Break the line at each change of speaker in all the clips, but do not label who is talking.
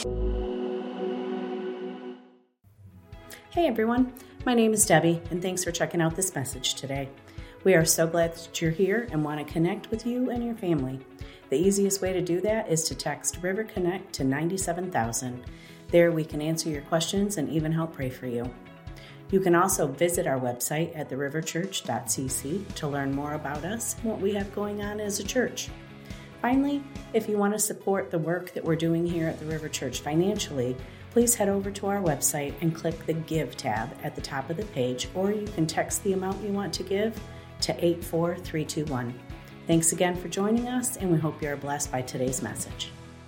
Hey everyone, my name is Debbie, and thanks for checking out this message today. We are so glad that you're here and want to connect with you and your family. The easiest way to do that is to text River Connect to 97,000. There we can answer your questions and even help pray for you. You can also visit our website at theriverchurch.cc to learn more about us and what we have going on as a church. Finally, if you want to support the work that we're doing here at the River Church financially, please head over to our website and click the Give tab at the top of the page, or you can text the amount you want to give to 84321. Thanks again for joining us, and we hope you are blessed by today's message.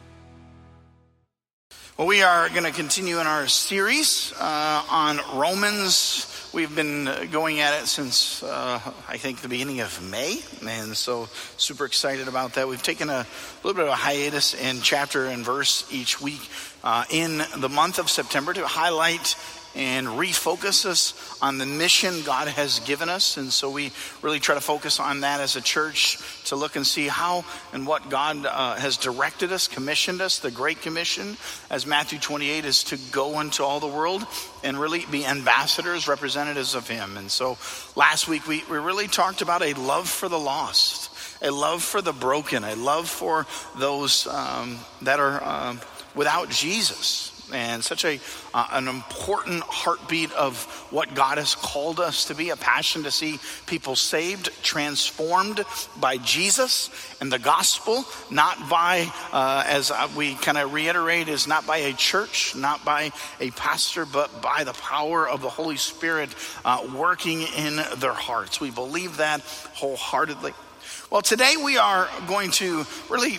Well, we are going to continue in our series on Romans. We've been going at it since, I think, the beginning of May, and so super excited about that. We've taken a little bit of a hiatus in chapter and verse each week in the month of September to highlight and refocus us on the mission God has given us. And so we really try to focus on that as a church to look and see how and what God has directed us, commissioned us. The Great Commission, as Matthew 28, is to go into all the world and really be ambassadors, representatives of Him. And so last week we really talked about a love for the lost, a love for the broken, a love for those that are without Jesus. And such an important heartbeat of what God has called us to be, a passion to see people saved, transformed by Jesus and the gospel, not by, as we kind of reiterate, is not by a church, not by a pastor, but by the power of the Holy Spirit working in their hearts. We believe that wholeheartedly. Well, today we are going to really,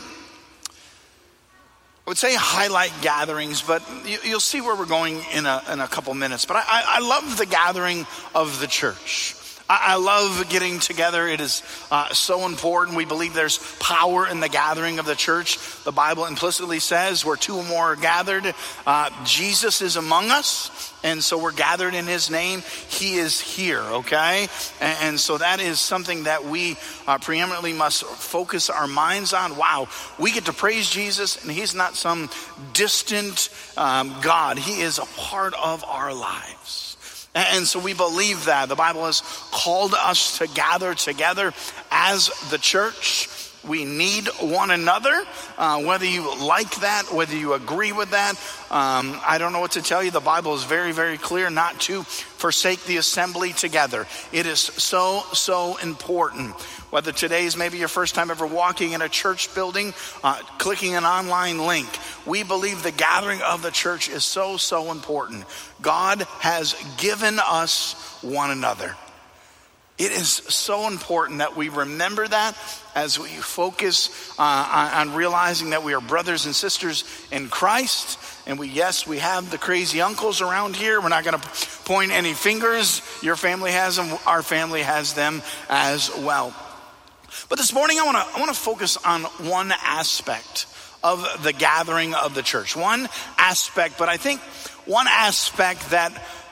I would say, highlight gatherings, but you'll see where we're going in a couple minutes. But I love the gathering of the church. I love getting together. It is so important. We believe there's power in the gathering of the church. The Bible implicitly says where two or more are gathered, Jesus is among us. And so we're gathered in His name. He is here, okay? And so that is something that we preeminently must focus our minds on. Wow, we get to praise Jesus, and He's not some distant God. He is a part of our lives. And so we believe that. The Bible has called us to gather together as the church. We need one another, whether you like that, whether you agree with that. I don't know what to tell you. The Bible is very, very clear not to forsake the assembly together. It is so, so important. Whether today is maybe your first time ever walking in a church building, clicking an online link, we believe the gathering of the church is so, so important. God has given us one another. It is so important that we remember that as we focus on realizing that we are brothers and sisters in Christ. And we have the crazy uncles around here. We're not going to point any fingers. Your family has them. Our family has them as well. But this morning I want to focus on one aspect of the gathering of the church. One aspect, but I think one aspect that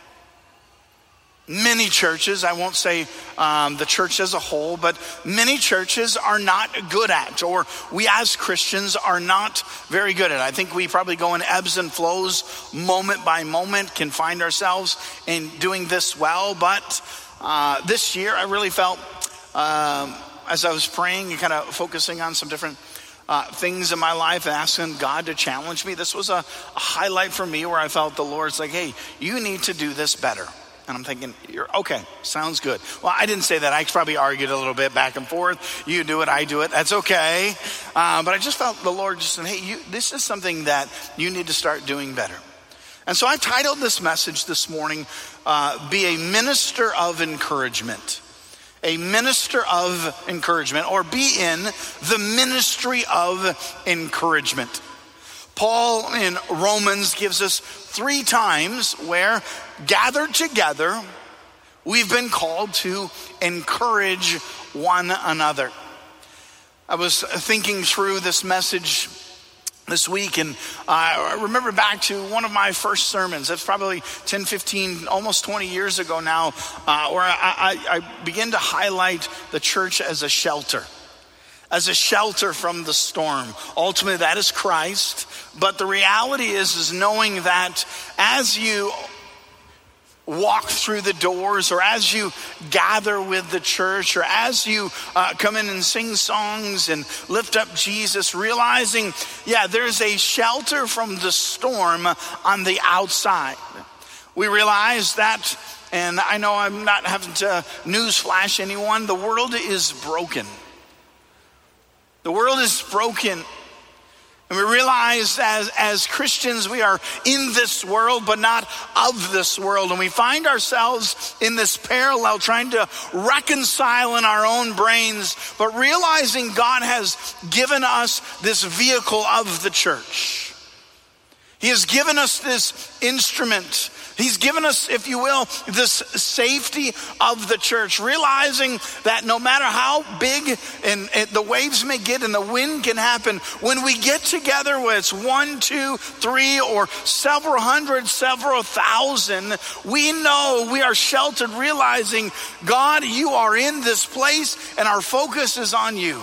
many churches, I won't say the church as a whole, but many churches are not good at, or we as Christians are not very good at. I think we probably go in ebbs and flows, moment by moment, can find ourselves in doing this well. But this year I really felt, as I was praying and kind of focusing on some different things in my life and asking God to challenge me, this was a highlight for me where I felt the Lord's like, hey, you need to do this better. And I'm thinking, you're okay, sounds good. Well, I didn't say that. I probably argued a little bit back and forth. You do it, I do it. That's okay. But I just felt the Lord just said, hey, this is something that you need to start doing better. And so I titled this message this morning, Be a Minister of Encouragement. A minister of encouragement, or be in the ministry of encouragement. Paul in Romans gives us 3 times where gathered together, we've been called to encourage one another. I was thinking through this message this week, and I remember back to one of my first sermons. That's probably 10, 15, almost 20 years ago now, where I began to highlight the church as a shelter as a shelter from the storm. Ultimately, that is Christ. But the reality is knowing that as you walk through the doors, or as you gather with the church, or as you come in and sing songs and lift up Jesus, realizing, there's a shelter from the storm on the outside. We realize that, and I know I'm not having to newsflash anyone, the world is broken. The world is broken. And we realize as Christians, we are in this world, but not of this world. And we find ourselves in this parallel, trying to reconcile in our own brains, but realizing God has given us this vehicle of the church. He has given us this instrument. He's given us, if you will, this safety of the church, realizing that no matter how big and the waves may get and the wind can happen, when we get together, whether it's 1, 2, 3, or several hundred, several thousand, we know we are sheltered, realizing, God, you are in this place and our focus is on you.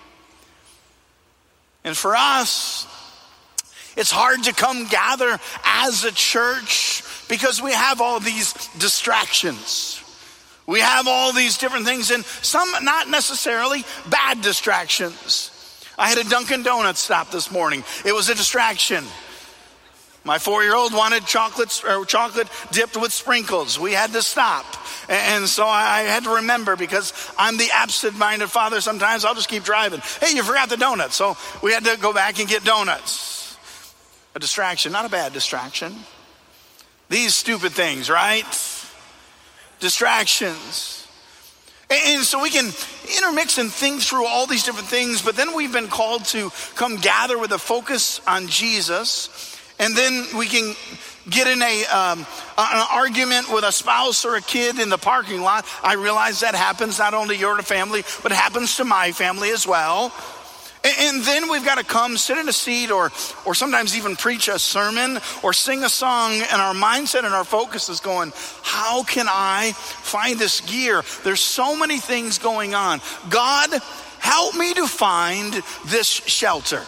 And for us, it's hard to come gather as a church because we have all these distractions. We have all these different things, and some not necessarily bad distractions. I had a Dunkin' Donuts stop this morning. It was a distraction. My 4-year-old wanted chocolate dipped with sprinkles. We had to stop. And so I had to remember, because I'm the absent-minded father, sometimes I'll just keep driving. Hey, you forgot the donuts. So we had to go back and get donuts. A distraction, not a bad distraction. These stupid things, right? Distractions. And so we can intermix and think through all these different things, but then we've been called to come gather with a focus on Jesus. And then we can get in an argument with a spouse or a kid in the parking lot. I realize that happens not only to your family, but it happens to my family as well. And then we've got to come sit in a seat or sometimes even preach a sermon or sing a song, and our mindset and our focus is going, how can I find this gear? There's so many things going on. God, help me to find this shelter.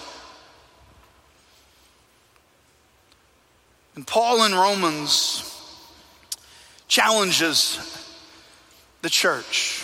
And Paul in Romans challenges the church.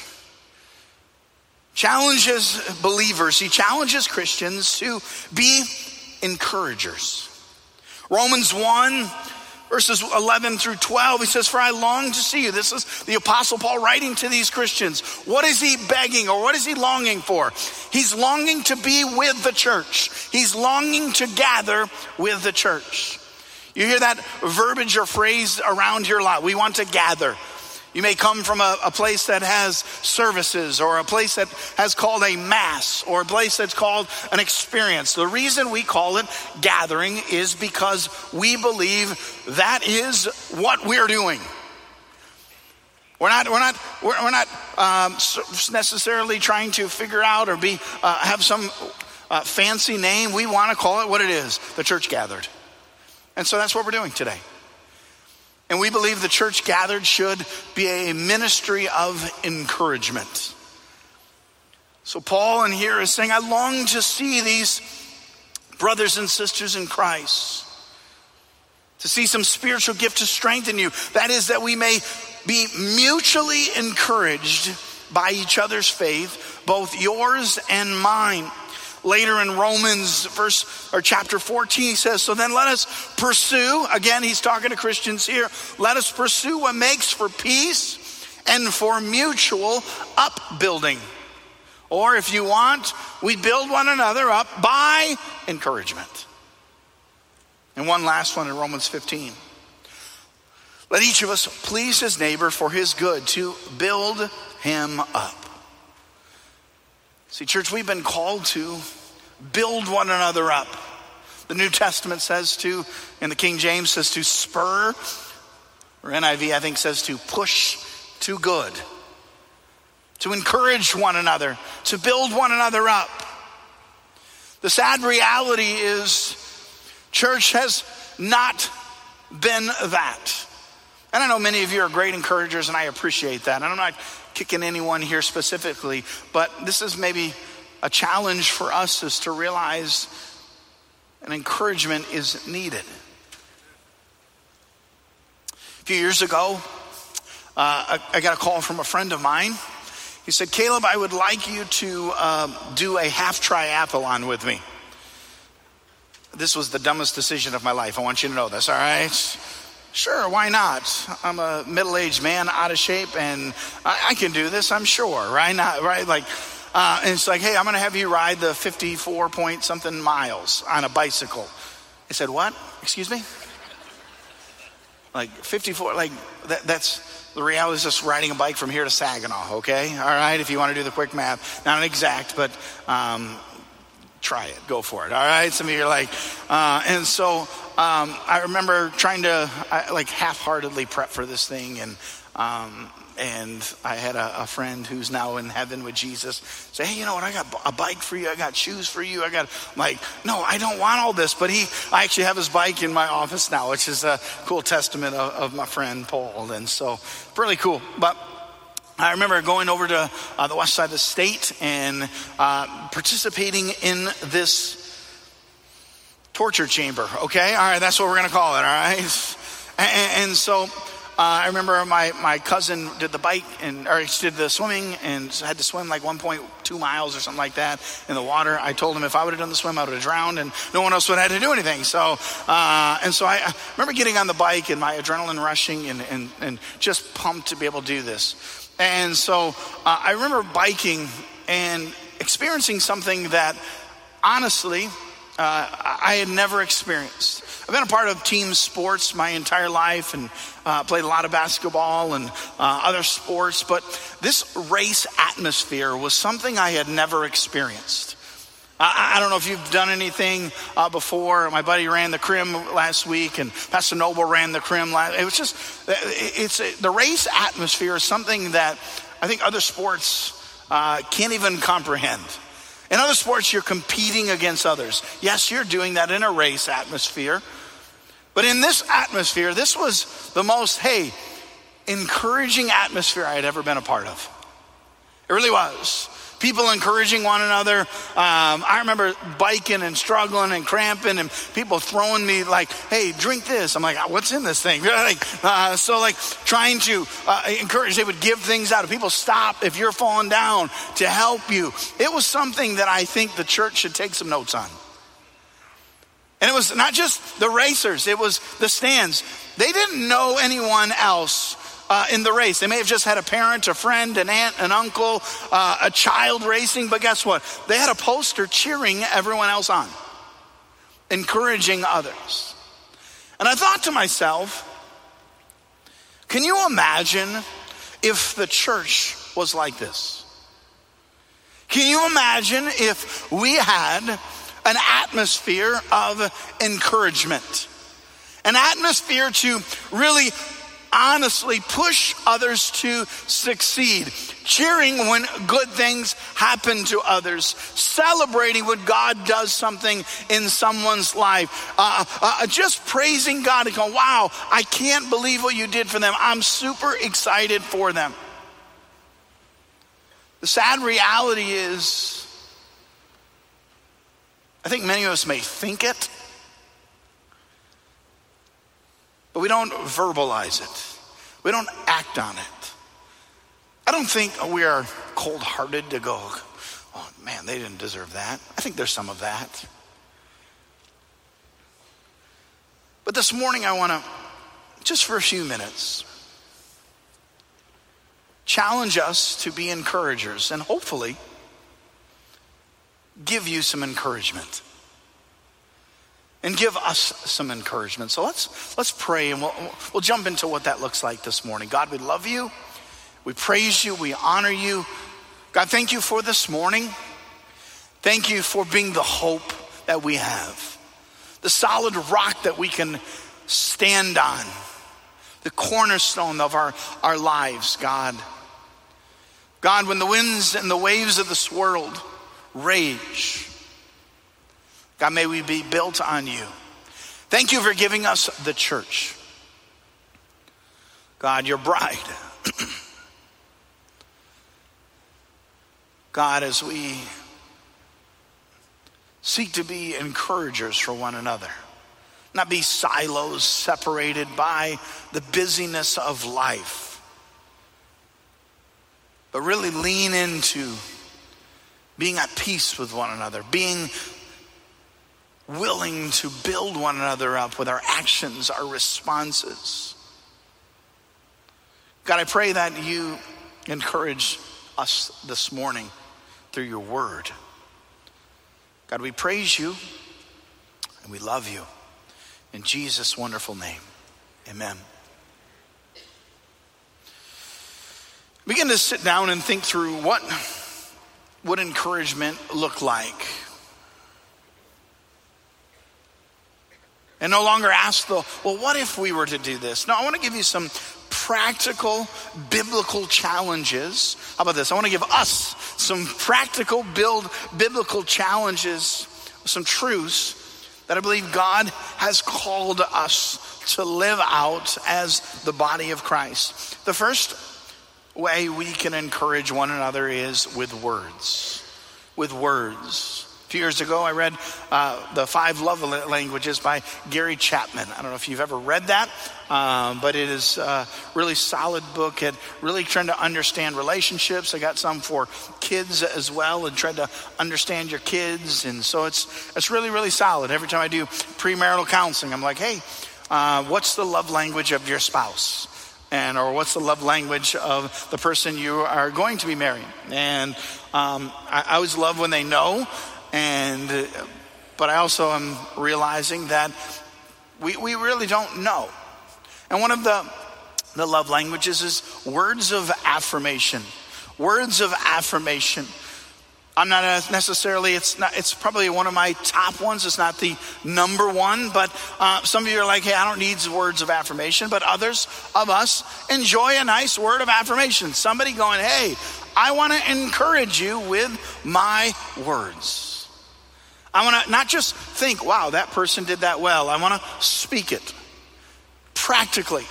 Challenges believers. He challenges Christians to be encouragers. Romans 1, verses 11 through 12, he says, for I long to see you. This is the Apostle Paul writing to these Christians. What is he begging, or what is he longing for? He's longing to be with the church. He's longing to gather with the church. You hear that verbiage or phrase around here a lot. We want to gather. You may come from a place that has services, or a place that has called a mass, or a place that's called an experience. The reason we call it gathering is because we believe that is what we're doing. We're not necessarily trying to figure out or have some fancy name. We want to call it what it is: the church gathered. And so that's what we're doing today. And we believe the church gathered should be a ministry of encouragement. So Paul in here is saying, I long to see these brothers and sisters in Christ, to see some spiritual gift to strengthen you. That is, that we may be mutually encouraged by each other's faith, both yours and mine. Later in Romans chapter 14, he says, so then let us pursue, again, he's talking to Christians here, let us pursue what makes for peace and for mutual upbuilding. Or if you want, we build one another up by encouragement. And one last one in Romans 15. Let each of us please his neighbor for his good, to build him up. See, church, we've been called to build one another up. The New Testament says to, and the King James says to spur, or NIV I think says to push to good. To encourage one another, to build one another up. The sad reality is, church has not been that. And I know many of you are great encouragers, and I appreciate that. And I'm not kicking anyone here specifically, but this is maybe a challenge for us is to realize an encouragement is needed. A few years ago, I got a call from a friend of mine. He said, Caleb, I would like you to do a half triathlon with me. This was the dumbest decision of my life. I want you to know this, all right? Sure, why not? I'm a middle-aged man out of shape, and I can do this, I'm sure, right? And it's like, hey, I'm going to have you ride the 54-point-something miles on a bicycle. I said, what? Excuse me? Like 54, like that's the reality is just riding a bike from here to Saginaw, okay? All right, if you want to do the quick math. Not an exact, but try it, go for it, all right? Some of you are like, and so I remember trying to half-heartedly prep for this thing, and I had a friend who's now in heaven with Jesus say, hey, you know what, I got a bike for you, I got shoes for you, I'm like, no, I don't want all this, but I actually have his bike in my office now, which is a cool testament of my friend Paul, and so really cool. But I remember going over to the west side of the state and participating in this torture chamber, okay? All right, that's what we're going to call it, all right? And so I remember my cousin did did the swimming and had to swim like 1.2 miles or something like that in the water. I told him if I would have done the swim, I would have drowned and no one else would have had to do anything. So I remember getting on the bike and my adrenaline rushing and just pumped to be able to do this. And so I remember biking and experiencing something that honestly I had never experienced. I've been a part of team sports my entire life and played a lot of basketball and other sports, but this race atmosphere was something I had never experienced. I don't know if you've done anything before. My buddy ran the Crim last week, and Pastor Noble ran the Crim last. It was just, the race atmosphere is something that I think other sports can't even comprehend. In other sports, you're competing against others. Yes, you're doing that in a race atmosphere. But in this atmosphere, this was the most, encouraging atmosphere I had ever been a part of. It really was. People encouraging one another. I remember biking and struggling and cramping and people throwing me like, hey, drink this. I'm like, what's in this thing? So trying to encourage, they would give things out. If people stop, if you're falling down, to help you. It was something that I think the church should take some notes on. And it was not just the racers, it was the stands. They didn't know anyone else in the race. They may have just had a parent, a friend, an aunt, an uncle, a child racing, but guess what? They had a poster cheering everyone else on, encouraging others. And I thought to myself, can you imagine if the church was like this? Can you imagine if we had an atmosphere of encouragement, an atmosphere to really honestly push others to succeed, cheering when good things happen to others, celebrating when God does something in someone's life, just praising God and going, wow, I can't believe what you did for them. I'm super excited for them. The sad reality is, I think many of us may think it, but we don't verbalize it. We don't act on it. I don't think we are cold-hearted to go, oh man, they didn't deserve that. I think there's some of that. But this morning I want to, just for a few minutes, challenge us to be encouragers and hopefully give you some encouragement. And give us some encouragement. So let's pray and we'll jump into what that looks like this morning. God, we love you. We praise you. We honor you. God, thank you for this morning. Thank you for being the hope that we have. The solid rock that we can stand on. The cornerstone of our lives, God. God, when the winds and the waves of this world rage, God, may we be built on you. Thank you for giving us the church. God, your bride. God, as we seek to be encouragers for one another. Not be silos separated by the busyness of life, but really lean into being at peace with one another, being willing to build one another up with our actions, our responses. God, I pray that you encourage us this morning through your word. God, we praise you and we love you. In Jesus' wonderful name, amen. Begin to sit down and think through what would encouragement look like. And no longer ask well, what if we were to do this? No, I want to give you some practical biblical challenges. How about this? I want to give us some practical biblical challenges, some truths that I believe God has called us to live out as the body of Christ. The first way we can encourage one another is with words. With words. A few years ago, I read The 5 Love Languages by Gary Chapman. I don't know if you've ever read that, but it is a really solid book at really trying to understand relationships. I got some for kids as well and tried to understand your kids. And so it's really, really solid. Every time I do premarital counseling, I'm like, hey, what's the love language of your spouse? Or what's the love language of the person you are going to be marrying? And I always love when they know. But I also am realizing that we really don't know. And one of the love languages is words of affirmation. Words of affirmation. I'm not necessarily, it's probably one of my top ones. It's not the number one, but some of you are like, hey, I don't need words of affirmation. But others of us enjoy a nice word of affirmation. Somebody going, hey, I want to encourage you with my words. I want to not just think, wow, that person did that well. I want to speak it practically.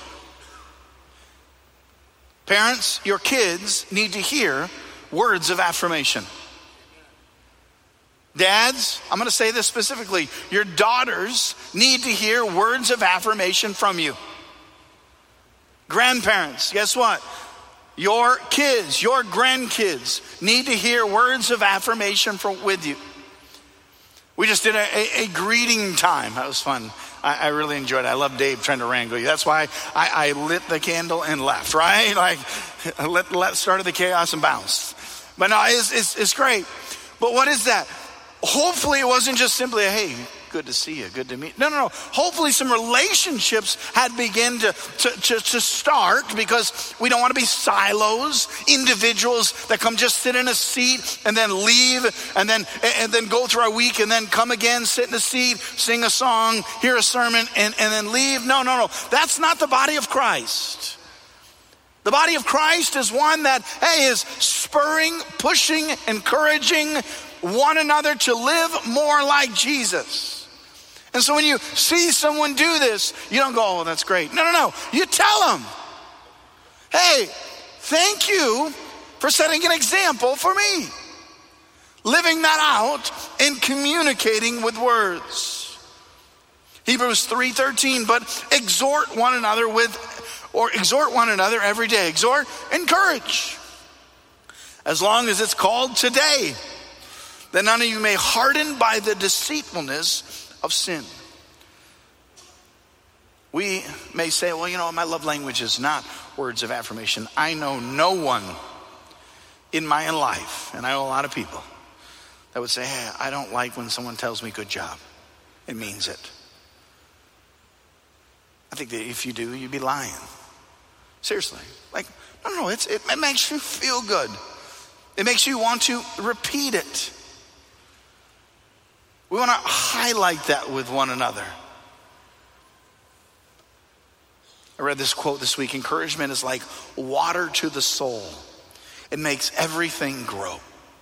Parents, your kids need to hear words of affirmation. Dads, I'm going to say this specifically. Your daughters need to hear words of affirmation from you. Grandparents, guess what? Your kids, your grandkids need to hear words of affirmation with you. We just did a greeting time. That was fun. I really enjoyed it. I love Dave trying to wrangle you. That's why I lit the candle and left, right? Like, started the chaos and bounced. But no, it's great. But what is that? Hopefully it wasn't just simply a, hey, good to see you, good to meet. No. Hopefully some relationships had begun to start, because we don't want to be silos, individuals that come just sit in a seat and then leave and then go through our week and then come again, sit in a seat, sing a song, hear a sermon and then leave. No. That's not the body of Christ. The body of Christ is one that, hey, is spurring, pushing, encouraging one another to live more like Jesus. And so when you see someone do this, you don't go, oh, that's great. No. You tell them, hey, thank you for setting an example for me. Living that out and communicating with words. Hebrews 3:13, but exhort one another every day. Exhort, encourage. As long as it's called today, that none of you may harden by the deceitfulness of sin. We may say, well, my love language is not words of affirmation. I know no one in my life, and I know a lot of people, that would say, hey, I don't like when someone tells me good job. It means it. I think that if you do, you'd be lying. Seriously. Like, no, it makes you feel good. It makes you want to repeat it. We want to highlight that with one another. I read this quote this week. Encouragement is like water to the soul. It makes everything grow.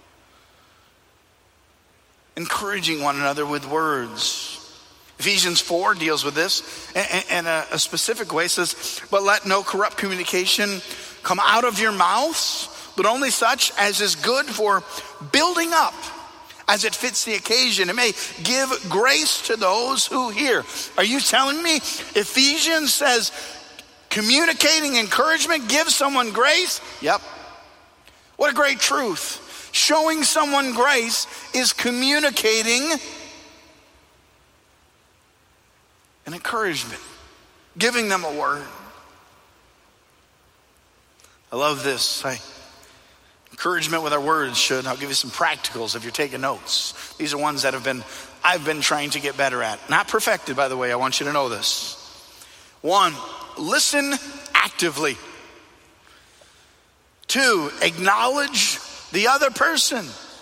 Encouraging one another with words. Ephesians 4 deals with this in a specific way. It says, but let no corrupt communication come out of your mouths, but only such as is good for building up, as it fits the occasion. It may give grace to those who hear. Are you telling me Ephesians says communicating encouragement gives someone grace? Yep. What a great truth. Showing someone grace is communicating an encouragement, giving them a word. I love this. Encouragement with our words should. I'll give you some practicals if you're taking notes. These are ones that I've been trying to get better at. Not perfected, by the way. I want you to know this. 1, listen actively. 2, acknowledge the other person.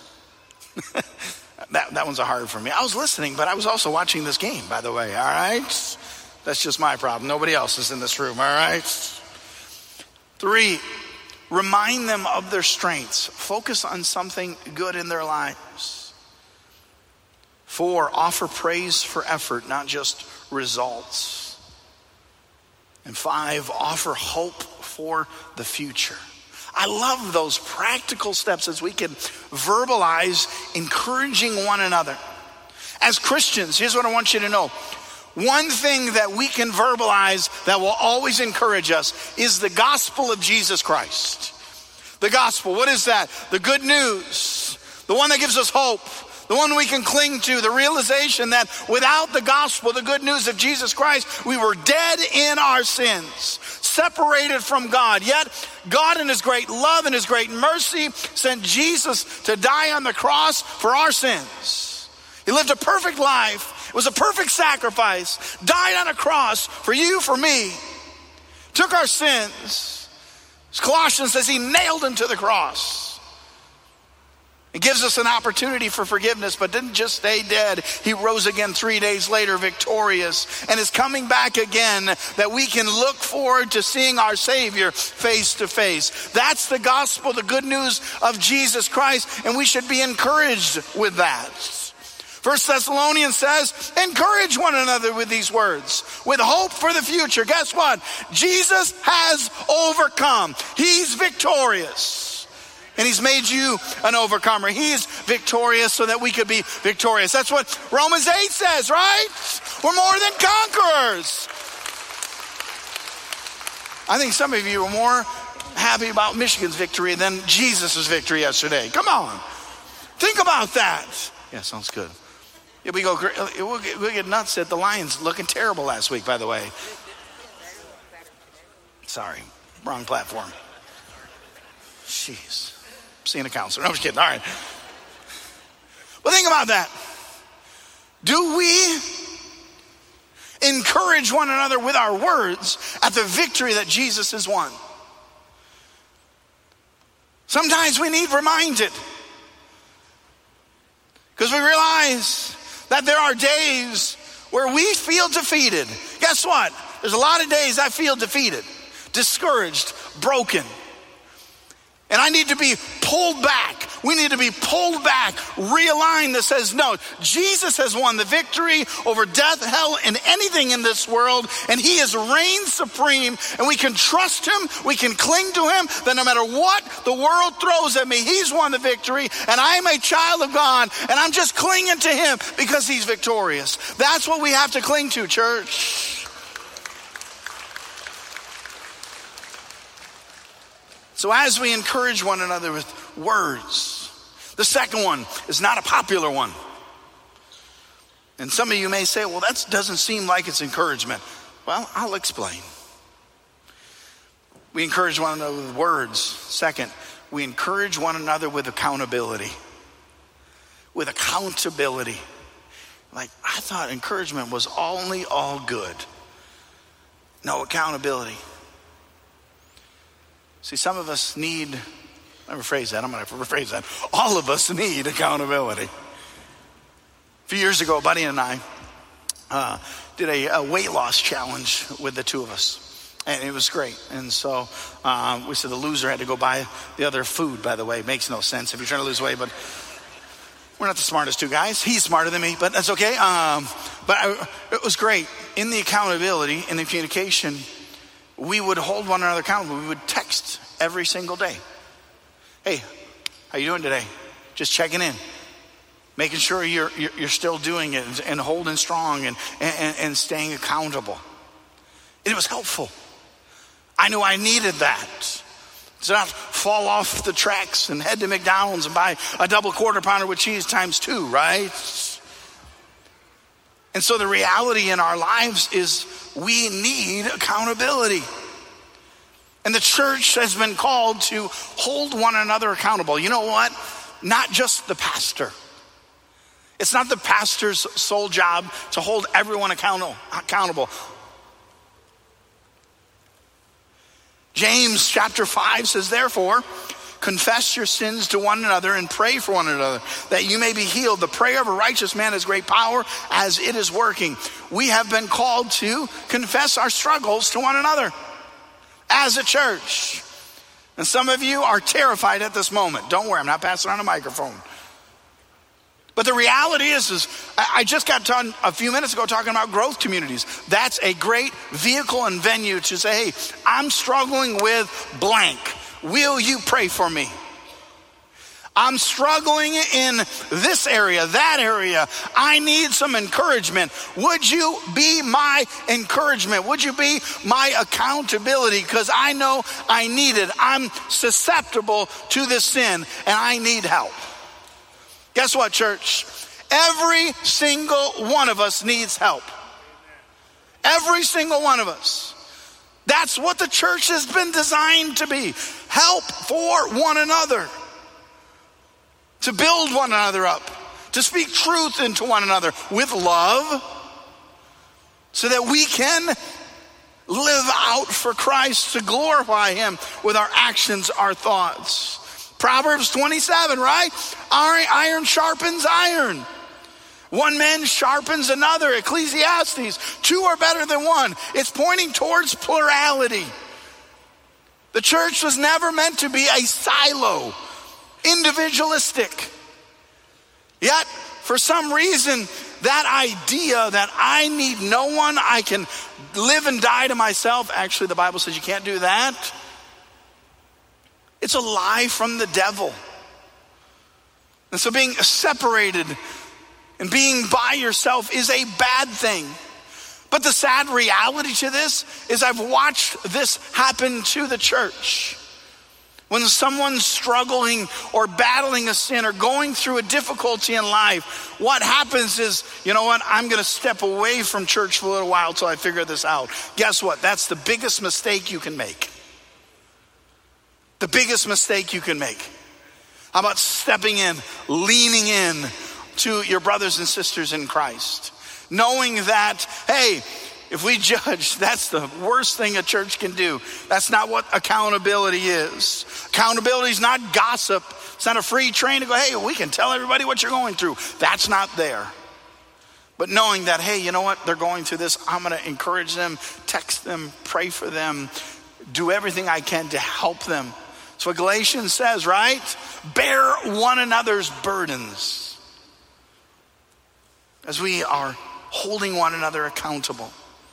That one's a hard for me. I was listening, but I was also watching this game, by the way, all right? That's just my problem. Nobody else is in this room, all right? 3, remind them of their strengths. Focus on something good in their lives. 4, offer praise for effort, not just results. And 5, offer hope for the future. I love those practical steps as we can verbalize encouraging one another. As Christians, here's what I want you to know. One thing that we can verbalize that will always encourage us is the gospel of Jesus Christ. The gospel, what is that? The good news, the one that gives us hope, the one we can cling to, the realization that without the gospel, the good news of Jesus Christ, we were dead in our sins, separated from God. Yet God in his great love and his great mercy sent Jesus to die on the cross for our sins. He lived a perfect life. It was a perfect sacrifice. Died on a cross for you, for me. Took our sins. As Colossians says, he nailed them to the cross. It gives us an opportunity for forgiveness, but didn't just stay dead. He rose again 3 days later victorious and is coming back again, that we can look forward to seeing our Savior face to face. That's the gospel, the good news of Jesus Christ, and we should be encouraged with that. 1 Thessalonians says, encourage one another with these words, with hope for the future. Guess what? Jesus has overcome. He's victorious. And he's made you an overcomer. He's victorious so that we could be victorious. That's what Romans 8 says, right? We're more than conquerors. I think some of you are more happy about Michigan's victory than Jesus' victory yesterday. Come on. Think about that. Yeah, sounds good. Yeah, we'll get nuts at the Lions looking terrible last week, by the way. Sorry, wrong platform. Jeez. Seeing a counselor. No, I'm just kidding. All right. Well, think about that. Do we encourage one another with our words at the victory that Jesus has won? Sometimes we need reminded, because we realize that there are days where we feel defeated. Guess what? There's a lot of days I feel defeated, discouraged, broken. And I need to be pulled back. We need to be pulled back, realigned that says, no, Jesus has won the victory over death, hell, and anything in this world. And he has reigned supreme. And we can trust him. We can cling to him. That no matter what the world throws at me, he's won the victory. And I am a child of God. And I'm just clinging to him because he's victorious. That's what we have to cling to, church. So as we encourage one another with words, the second one is not a popular one. And some of you may say, well, that doesn't seem like it's encouragement. Well, I'll explain. We encourage one another with words. Second, we encourage one another with accountability. With accountability. Like, I thought encouragement was only all good. No, accountability. See, some of us need, let me rephrase that. I'm going to rephrase that. All of us need accountability. A few years ago, Buddy and I did a weight loss challenge with the two of us. And it was great. And so we said the loser had to go buy the other food, by the way. It makes no sense if you're trying to lose weight, but we're not the smartest two guys. He's smarter than me, but that's okay. It was great. In the accountability, in the communication, we would hold one another accountable. We would text every single day. Hey, how you doing today? Just checking in. making sure you're still doing it and holding strong and staying accountable. And it was helpful. I knew I needed that. To not fall off the tracks and head to McDonald's and buy a double quarter pounder with cheese times 2, right? And so the reality in our lives is we need accountability. And the church has been called to hold one another accountable. You know what? Not just the pastor. It's not the pastor's sole job to hold everyone accountable. James chapter 5 says, therefore, confess your sins to one another and pray for one another that you may be healed. The prayer of a righteous man has great power as it is working. We have been called to confess our struggles to one another as a church. And some of you are terrified at this moment. Don't worry, I'm not passing around a microphone. But the reality is I just got done a few minutes ago talking about growth communities. That's a great vehicle and venue to say, hey, I'm struggling with blank. Will you pray for me? I'm struggling in this area, that area. I need some encouragement. Would you be my encouragement? Would you be my accountability? Because I know I need it. I'm susceptible to this sin and I need help. Guess what, church? Every single one of us needs help. Every single one of us. That's what the church has been designed to be. Help for one another. To build one another up. To speak truth into one another with love. So that we can live out for Christ, to glorify him with our actions, our thoughts. Proverbs 27, right? Iron sharpens iron. One man sharpens another. Ecclesiastes, 2 are better than 1. It's pointing towards plurality. The church was never meant to be a silo, individualistic. Yet, for some reason, that idea that I need no one, I can live and die to myself. Actually, the Bible says you can't do that. It's a lie from the devil. And so being separated and being by yourself is a bad thing. But the sad reality to this is I've watched this happen to the church. When someone's struggling or battling a sin or going through a difficulty in life, what happens is, you know what, I'm going to step away from church for a little while till I figure this out. Guess what? That's the biggest mistake you can make. The biggest mistake you can make. How about stepping in, leaning in to your brothers and sisters in Christ? Knowing that, hey, if we judge, that's the worst thing a church can do. That's not what accountability is. Accountability is not gossip. It's not a free train to go, hey, we can tell everybody what you're going through. That's not there. But knowing that, hey, you know what, they're going through this. I'm going to encourage them, text them, pray for them, do everything I can to help them. That's what Galatians says, right? Bear one another's burdens as we are holding one another accountable.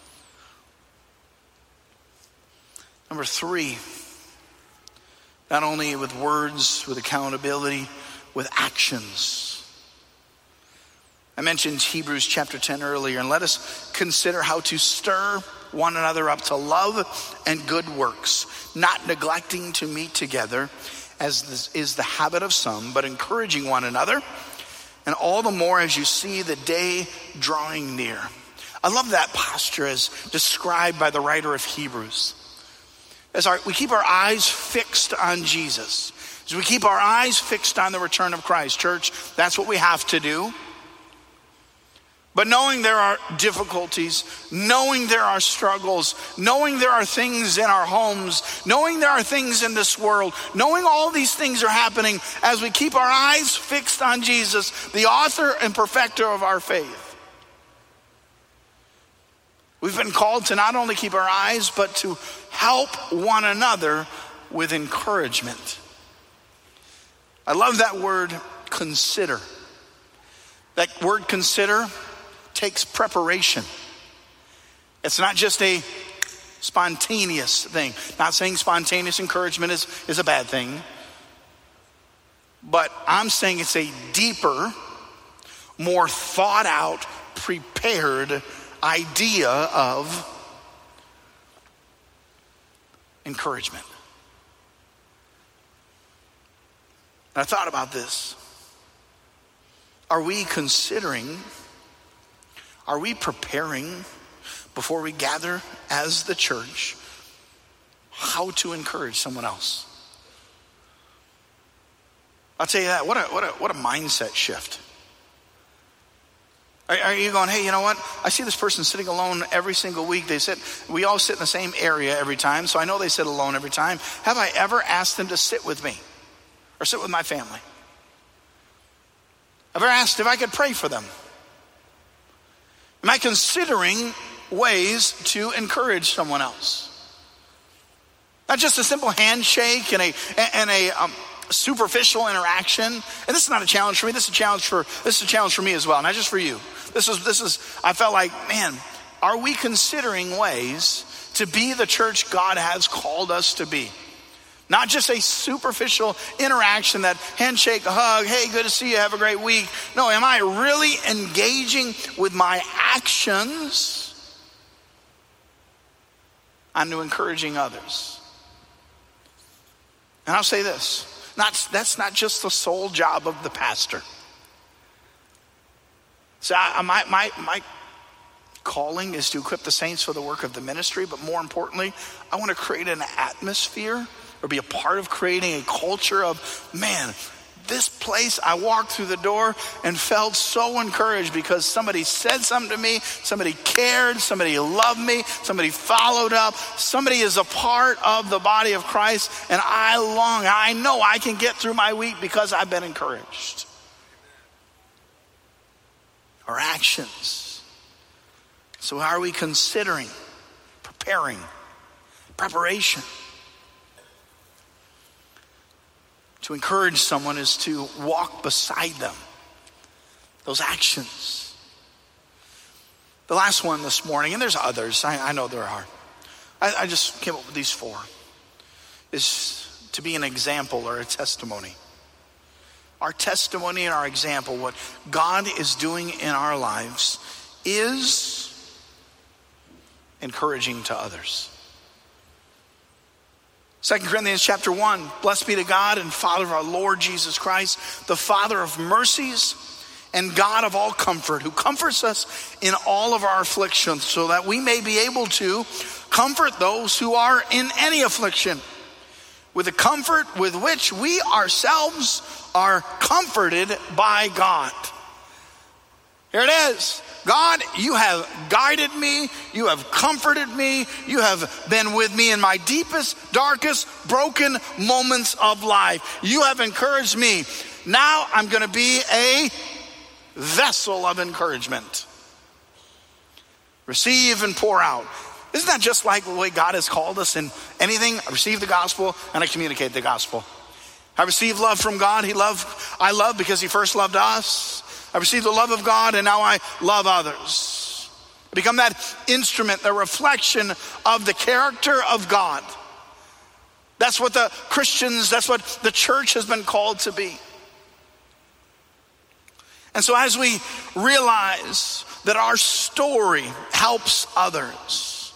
Number 3, not only with words, with accountability, with actions. I mentioned Hebrews chapter 10 earlier, and let us consider how to stir one another up to love and good works, not neglecting to meet together, as this is the habit of some, but encouraging one another, and all the more as you see the day drawing near. I love that posture as described by the writer of Hebrews. As we keep our eyes fixed on Jesus, as we keep our eyes fixed on the return of Christ. Church, that's what we have to do. But knowing there are difficulties, knowing there are struggles, knowing there are things in our homes, knowing there are things in this world, knowing all these things are happening as we keep our eyes fixed on Jesus, the author and perfecter of our faith. We've been called to not only keep our eyes, but to help one another with encouragement. I love that word, consider. That word consider takes preparation. It's not just a spontaneous thing. Not saying spontaneous encouragement is a bad thing. But I'm saying it's a deeper more thought out, prepared idea of encouragement. And I thought about this. Are we preparing before we gather as the church how to encourage someone else? I'll tell you that, what a mindset shift. Are you going, hey, you know what? I see this person sitting alone every single week. We all sit in the same area every time, so I know they sit alone every time. Have I ever asked them to sit with me or sit with my family? Have I ever asked if I could pray for them? Am I considering ways to encourage someone else? Not just a simple handshake and a superficial interaction. And this is not a challenge for me. This is a challenge for me as well, not just for you. This is. I felt like, man, are we considering ways to be the church God has called us to be? Not just a superficial interaction, that handshake, a hug, hey, good to see you, have a great week. No, am I really engaging with my actions onto encouraging others? And I'll say this, that's not just the sole job of the pastor. So my calling is to equip the saints for the work of the ministry, but more importantly, I want to create an atmosphere or be a part of creating a culture of, man, this place, I walked through the door and felt so encouraged because somebody said something to me, somebody cared, somebody loved me, somebody followed up, somebody is a part of the body of Christ, and I know I can get through my week because I've been encouraged. Our actions. So how are we considering, preparation? To encourage someone is to walk beside them. Those actions. The last one this morning, and there's others, I know there are. I just came up with these 4. Is to be an example or a testimony. Our testimony and our example, what God is doing in our lives, is encouraging to others. 2 Corinthians chapter 1, blessed be to God and Father of our Lord Jesus Christ, the Father of mercies and God of all comfort, who comforts us in all of our afflictions, so that we may be able to comfort those who are in any affliction with the comfort with which we ourselves are comforted by God. Here it is. God, you have guided me. You have comforted me. You have been with me in my deepest, darkest, broken moments of life. You have encouraged me. Now I'm going to be a vessel of encouragement. Receive and pour out. Isn't that just like the way God has called us in anything? I receive the gospel and I communicate the gospel. I receive love from God. I love because he first loved us. I receive the love of God and now I love others. I become that instrument, the reflection of the character of God. That's what that's what the church has been called to be. And so as we realize that our story helps others,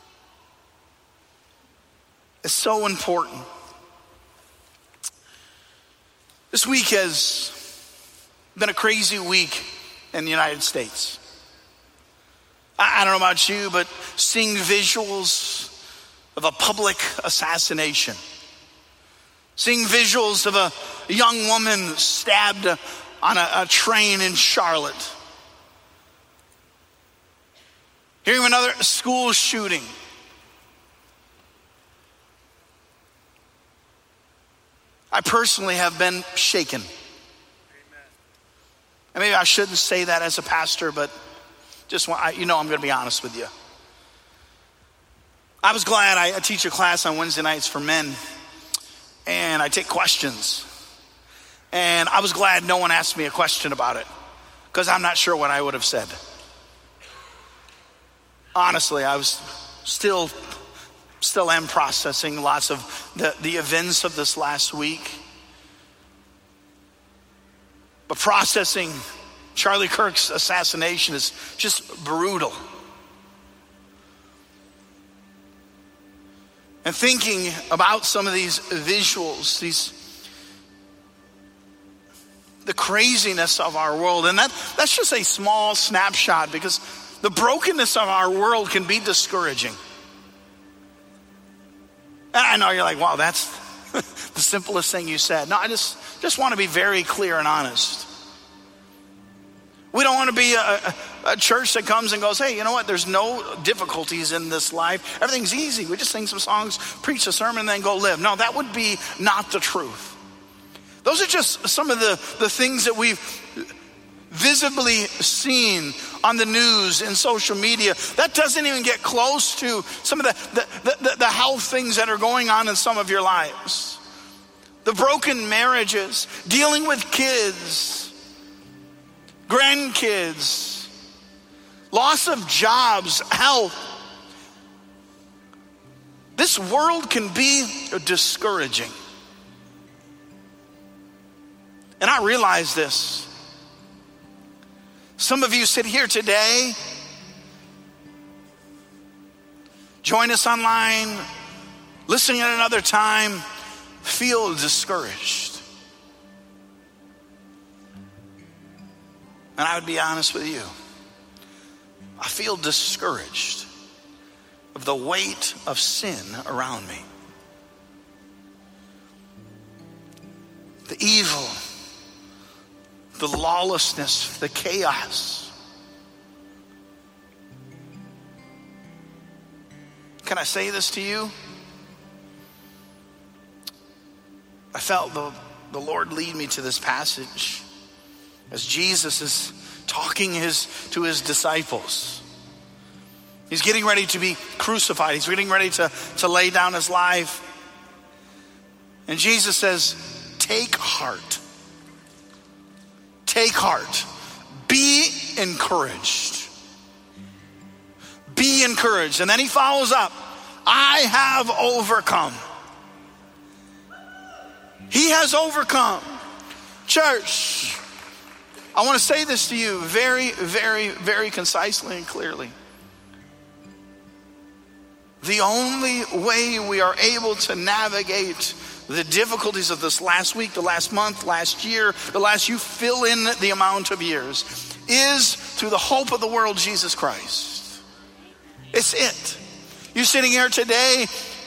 it's so important. This week has been a crazy week in the United States. I don't know about you, but seeing visuals of a public assassination, seeing visuals of a young woman stabbed on a train in Charlotte, hearing another school shooting, I personally have been shaken. And maybe I shouldn't say that as a pastor, but I'm going to be honest with you. I was glad I teach a class on Wednesday nights for men, and I take questions. And I was glad no one asked me a question about it, because I'm not sure what I would have said. Honestly, I was still am processing lots of the events of this last week. But processing Charlie Kirk's assassination is just brutal. And thinking about some of these visuals, the craziness of our world, and that's just a small snapshot, because the brokenness of our world can be discouraging. And I know you're like, wow, that's the simplest thing you said. No, I just want to be very clear and honest. We don't want to be a church that comes and goes, hey, you know what? There's no difficulties in this life. Everything's easy. We just sing some songs, preach a sermon, and then go live. No, that would be not the truth. Those are just some of the things that we've visibly seen on the news and social media. That doesn't even get close to some of the health things that are going on in some of your lives. The broken marriages, dealing with kids, grandkids, loss of jobs, health. This world can be discouraging. And I realize this. Some of you sit here today, join us online, listening at another time, feel discouraged. And I would be honest with you. I feel discouraged of the weight of sin around me. The evil, the lawlessness, the chaos. Can I say this to you? I felt the Lord lead me to this passage as Jesus is talking to his disciples. He's getting ready to be crucified. He's getting ready to lay down his life. And Jesus says, take heart. Take heart. Be encouraged. Be encouraged. And then he follows up. I have overcome. He has overcome. Church, I want to say this to you very, very, very concisely and clearly. The only way we are able to navigate the difficulties of this last week, the last month, last year, you fill in the amount of years, is through the hope of the world, Jesus Christ. It's it. You sitting here today,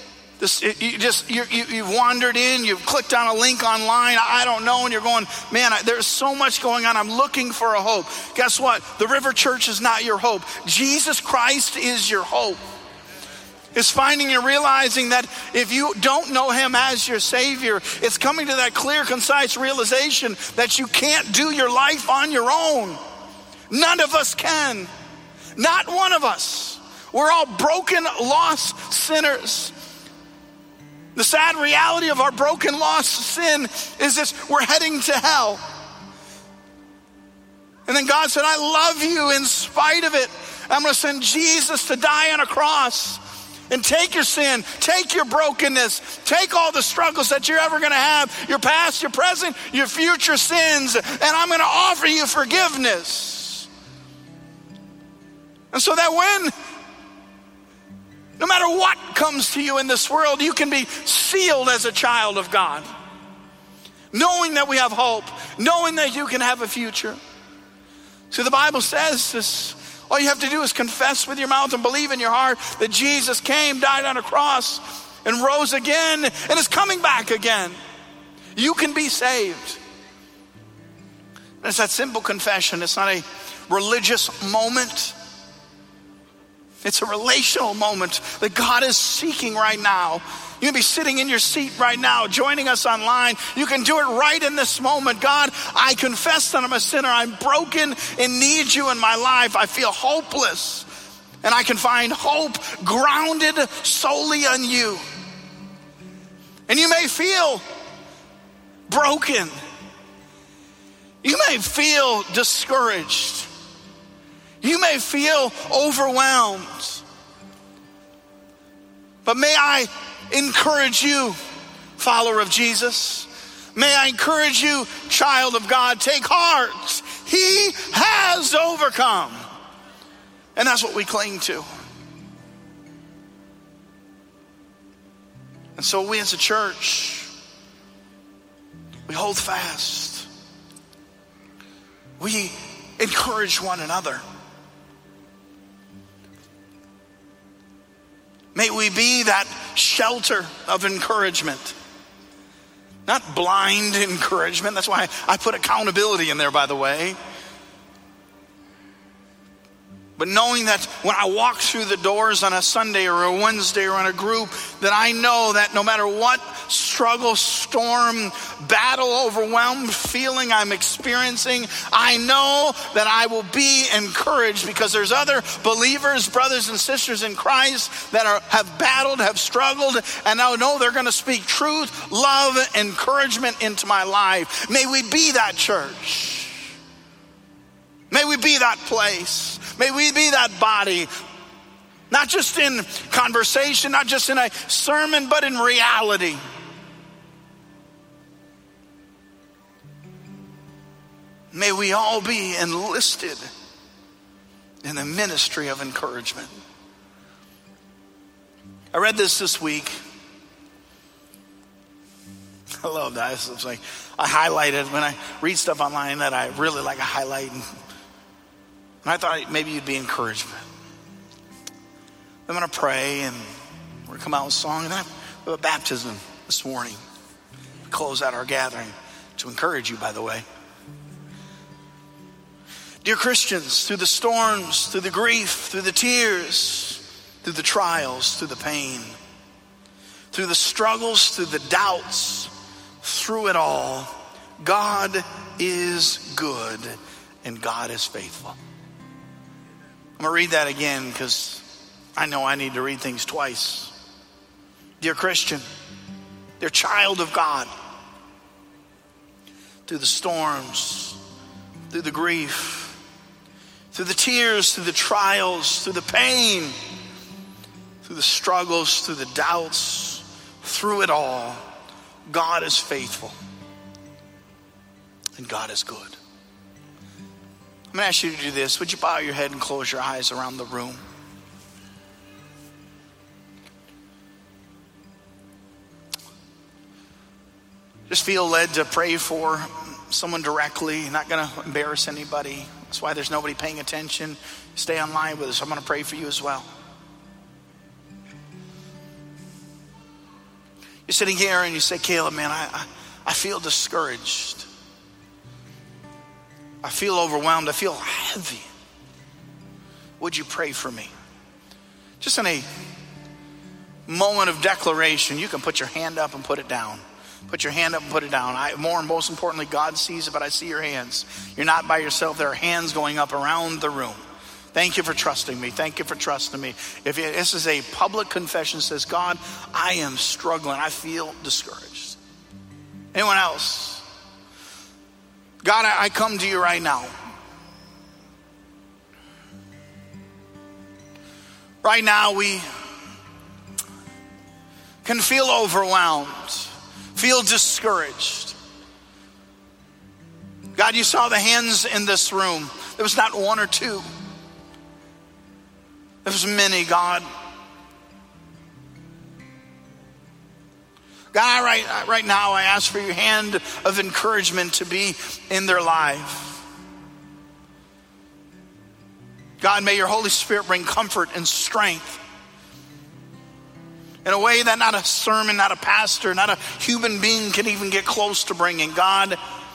you've wandered in, you've clicked on a link online, I don't know, and you're going, man, there's so much going on. I'm looking for a hope. Guess what? The River Church is not your hope. Jesus Christ is your hope. It's finding and realizing that if you don't know him as your Savior, it's coming to that clear, concise realization that you can't do your life on your own. None of us can. Not one of us. We're all broken, lost sinners. The sad reality of our broken, lost sin is this: we're heading to hell. And then God said, I love you in spite of it. I'm going to send Jesus to die on a cross and take your sin, take your brokenness, take all the struggles that you're ever going to have, your past, your present, your future sins, and I'm going to offer you forgiveness. And so that when, no matter what comes to you in this world, you can be sealed as a child of God. Knowing that we have hope, knowing that you can have a future. So the Bible says this, all you have to do is confess with your mouth and believe in your heart that Jesus came, died on a cross, and rose again, and is coming back again. You can be saved. And it's that simple confession. It's not a religious moment. It's a relational moment that God is seeking right now. You can be sitting in your seat right now, joining us online. You can do it right in this moment. God, I confess that I'm a sinner. I'm broken and need you in my life. I feel hopeless. And I can find hope grounded solely on you. And you may feel broken. You may feel discouraged. You may feel overwhelmed. But may I encourage you, follower of Jesus. May I encourage you, child of God, take heart. He has overcome. And that's what we cling to. And so we as a church, we hold fast. We encourage one another. May we be that shelter of encouragement. Not blind encouragement. That's why I put accountability in there, by the way. But knowing that when I walk through the doors on a Sunday or a Wednesday or in a group, that I know that no matter what struggle, storm, battle, overwhelmed feeling I'm experiencing, I know that I will be encouraged because there's other believers, brothers and sisters in Christ that have battled, have struggled, and I know they're going to speak truth, love, encouragement into my life. May we be that church. May we be that place. May we be that body, not just in conversation, not just in a sermon, but in reality. May we all be enlisted in the ministry of encouragement. I read this week. I love that. It's like I highlighted when I read stuff online that I really like. I highlight. And I thought maybe you'd be encouraged. I'm going to pray and we're going to come out with a song. And then we have a baptism this morning. We close out our gathering to encourage you, by the way. Dear Christians, through the storms, through the grief, through the tears, through the trials, through the pain, through the struggles, through the doubts, through it all, God is good and God is faithful. I'm going to read that again because I know I need to read things twice. Dear Christian, dear child of God, through the storms, through the grief, through the tears, through the trials, through the pain, through the struggles, through the doubts, through it all, God is faithful and God is good. I'm going to ask you to do this. Would you bow your head and close your eyes around the room? Just feel led to pray for someone directly. You're not going to embarrass anybody. That's why there's nobody paying attention. Stay online with us. I'm going to pray for you as well. You're sitting here and you say, Caleb, man, I feel discouraged. I feel overwhelmed. I feel heavy. Would you pray for me? Just in a moment of declaration, you can put your hand up and put it down. Put your hand up and put it down. Most importantly, God sees it, but I see your hands. You're not by yourself. There are hands going up around the room. Thank you for trusting me. Thank you for trusting me. This is a public confession, says, God, I am struggling. I feel discouraged. Anyone else? God, I come to you right now. Right now we can feel overwhelmed, feel discouraged. God, you saw the hands in this room. There was not one or two. There was many, God. God, right now I ask for your hand of encouragement to be in their life. God, may your Holy Spirit bring comfort and strength in a way that not a sermon, not a pastor, not a human being can even get close to bringing. God,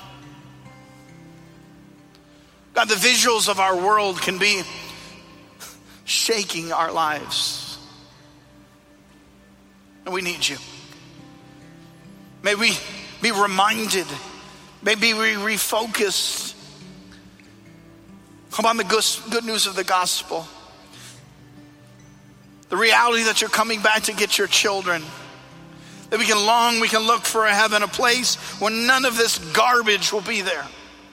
the visuals of our world can be shaking our lives. And we need you. May we be reminded, maybe we refocused upon the good news of the gospel. The reality that you're coming back to get your children. That we can look for a heaven, a place where none of this garbage will be there.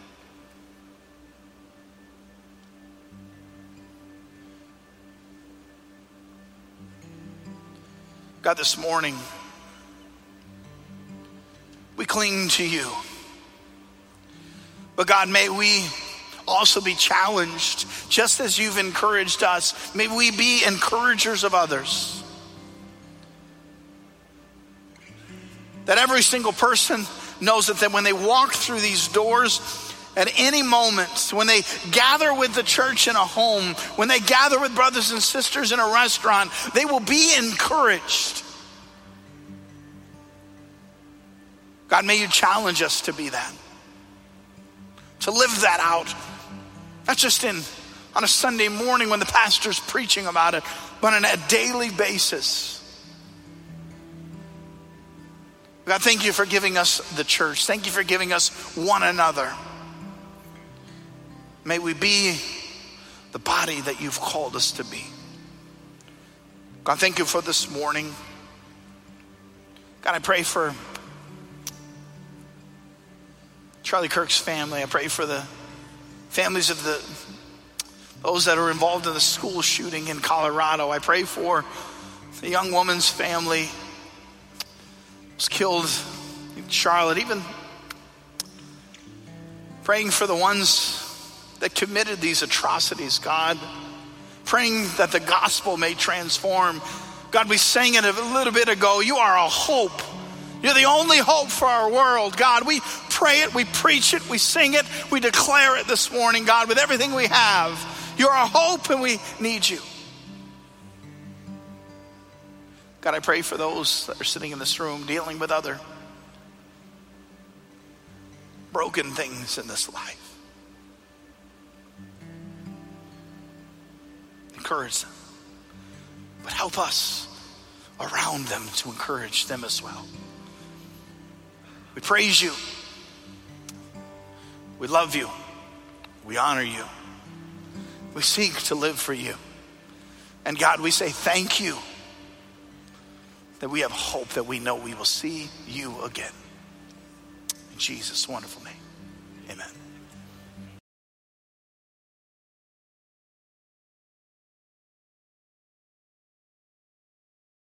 God, this morning, we cling to you. But God, may we also be challenged, just as you've encouraged us. May we be encouragers of others. That every single person knows that when they walk through these doors, at any moment, when they gather with the church in a home, when they gather with brothers and sisters in a restaurant, they will be encouraged. God, may you challenge us to be that, to live that out, not just on a Sunday morning when the pastor's preaching about it, but on a daily basis. God, thank you for giving us the church. Thank you for giving us one another. May we be the body that you've called us to be. God, thank you for this morning. God, I pray for Charlie Kirk's family. I pray for the families of those that are involved in the school shooting in Colorado. I pray for the young woman's family who was killed in Charlotte. Even praying for the ones that committed these atrocities, God. Praying that the gospel may transform. God, we sang it a little bit ago. You are a hope. You're the only hope for our world. God, we pray it, we preach it, we sing it, we declare it this morning, God, with everything we have. You're our hope and we need you. God, I pray for those that are sitting in this room dealing with other broken things in this life. Encourage them, but help us around them to encourage them as well. We praise you. We love you. We honor you. We seek to live for you. And God, we say thank you that we have hope that we know we will see you again. In Jesus' wonderful name.